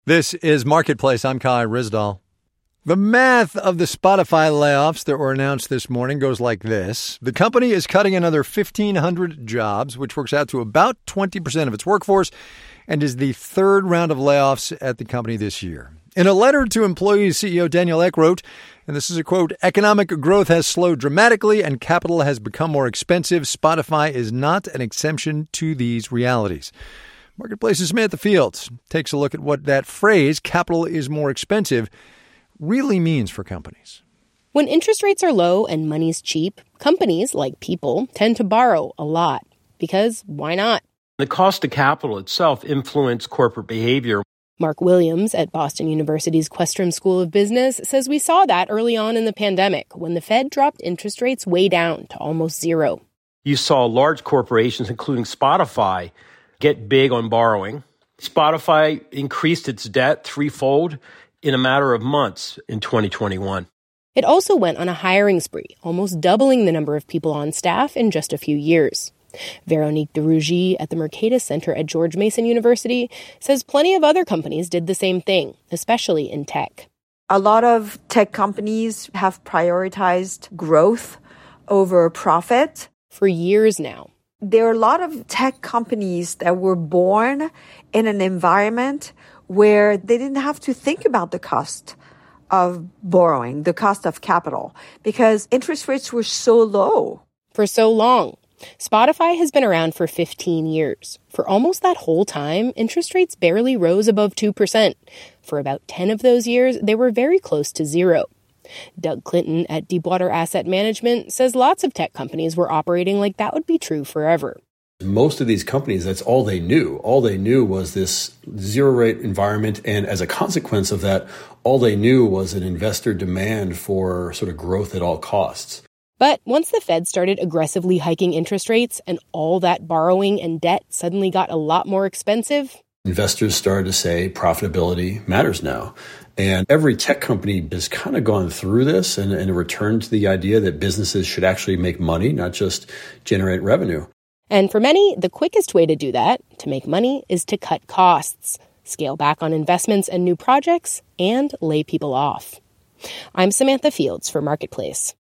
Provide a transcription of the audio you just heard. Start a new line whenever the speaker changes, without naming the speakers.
This is Marketplace. I'm Kai Ryssdal. The math of the Spotify layoffs that were announced this morning goes like this. The company is cutting another 1,500 jobs, which works out to about 20% of its workforce, and is the third round of layoffs at the company this year. In a letter to employees, CEO Daniel Ek wrote, and this is a quote, "Economic growth has slowed dramatically and capital has become more expensive. Spotify is not an exception to these realities." Marketplace's Samantha Fields takes a look at what that phrase, capital is more expensive, really means for companies.
When interest rates are low and money's cheap, companies, like people, tend to borrow a lot. Because why not?
The cost of capital itself influences corporate behavior.
Mark Williams at Boston University's Questrom School of Business says we saw that early on in the pandemic when the Fed dropped interest rates way down to almost zero.
You saw large corporations, including Spotify, get big on borrowing. Spotify increased its debt threefold in a matter of months in 2021.
It also went on a hiring spree, almost doubling the number of people on staff in just a few years. Veronique Derougy at the Mercatus Center at George Mason University says plenty of other companies did the same thing, especially in tech.
A lot of tech companies have prioritized growth over profit.
For years now.
There are a lot of tech companies that were born in an environment where they didn't have to think about the cost of borrowing, the cost of capital, because interest rates were so low.
For so long. Spotify has been around for 15 years. For almost that whole time, interest rates barely rose above 2%. For about 10 of those years, they were very close to zero. Doug Clinton at Deepwater Asset Management says lots of tech companies were operating like that would be true forever.
Most of these companies, that's all they knew. All they knew was this zero rate environment. And as a consequence of that, all they knew was an investor demand for sort of growth at all costs.
But once the Fed started aggressively hiking interest rates and all that borrowing and debt suddenly got a lot more expensive,
investors started to say profitability matters now. And every tech company has kind of gone through this and returned to the idea that businesses should actually make money, not just generate revenue.
And for many, the quickest way to do that, to make money, is to cut costs, scale back on investments and new projects, and lay people off. I'm Samantha Fields for Marketplace.